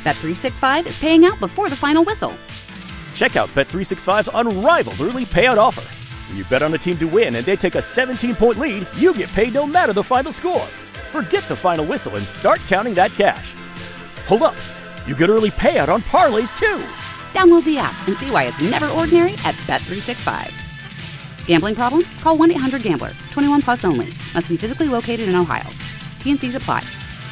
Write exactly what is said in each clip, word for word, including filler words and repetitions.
Bet three sixty-five is paying out before the final whistle. Check out Bet three sixty-five's unrivaled early payout offer. When you bet on a team to win and they take a seventeen-point lead, you get paid no matter the final score. Forget the final whistle and start counting that cash. Hold up. You get early payout on parlays, too. Download the app and see why it's never ordinary at Bet three sixty-five. Gambling problem? Call one eight hundred gambler. twenty-one plus only. Must be physically located in Ohio. T N Cs apply.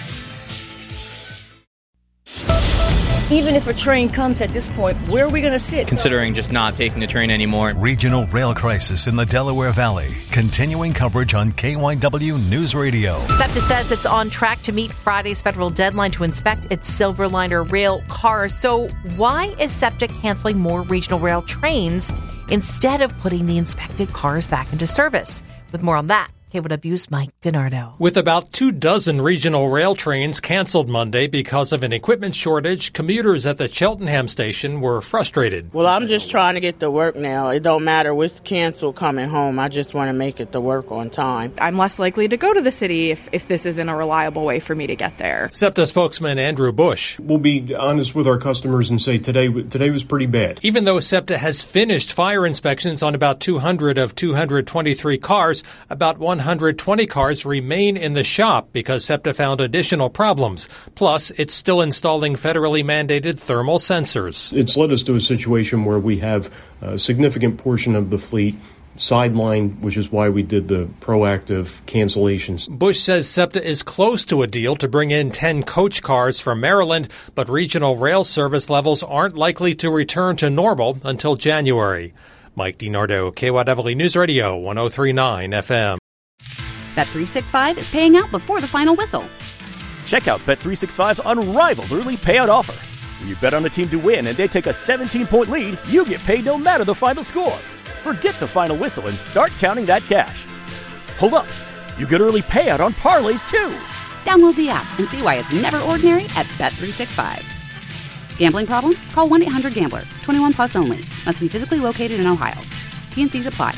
Even if a train comes at this point, where are we going to sit? Considering just not taking the train anymore. Regional rail crisis in the Delaware Valley. Continuing coverage on K Y W News Radio. SEPTA says it's on track to meet Friday's federal deadline to inspect its Silverliner rail cars. So why is SEPTA canceling more regional rail trains instead of putting the inspected cars back into service? With more on that, K Y W's Mike DiNardo. With about two dozen regional rail trains canceled Monday because of an equipment shortage, commuters at the Cheltenham station were frustrated. Well, I'm just trying to get to work now. It don't matter what's canceled coming home. I just want to make it to work on time. I'm less likely to go to the city if, if this isn't a reliable way for me to get there. SEPTA spokesman Andrew Bush. We'll be honest with our customers and say today today was pretty bad. Even though SEPTA has finished fire inspections on about two hundred of two hundred twenty-three cars, about one hundred twenty cars remain in the shop because SEPTA found additional problems. Plus, it's still installing federally mandated thermal sensors. It's led us to a situation where we have a significant portion of the fleet sidelined, which is why we did the proactive cancellations. Bush says SEPTA is close to a deal to bring in ten coach cars from Maryland, but regional rail service levels aren't likely to return to normal until January. Mike DiNardo, K Y W News Radio, one oh three point nine F M. Bet three sixty-five is paying out before the final whistle. Check out Bet three sixty-five's unrivaled early payout offer. When you bet on a team to win and they take a seventeen-point lead, you get paid no matter the final score. Forget the final whistle and start counting that cash. Hold up. You get early payout on parlays, too. Download the app and see why it's never ordinary at Bet three sixty-five. Gambling problem? Call one eight hundred gambler. twenty-one plus only. Must be physically located in Ohio. T N Cs apply.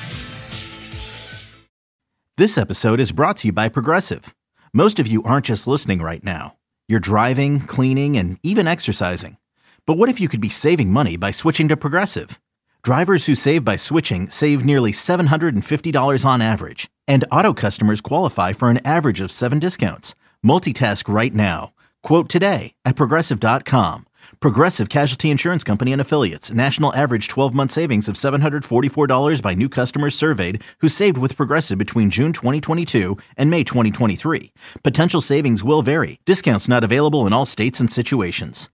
This episode is brought to you by Progressive. Most of you aren't just listening right now. You're driving, cleaning, and even exercising. But what if you could be saving money by switching to Progressive? Drivers who save by switching save nearly seven hundred fifty dollars on average. And auto customers qualify for an average of seven discounts. Multitask right now. Quote today at Progressive dot com. Progressive Casualty Insurance Company and Affiliates. National average twelve-month savings of seven hundred forty-four dollars by new customers surveyed who saved with Progressive between June twenty twenty-two and May twenty twenty-three. Potential savings will vary. Discounts not available in all states and situations.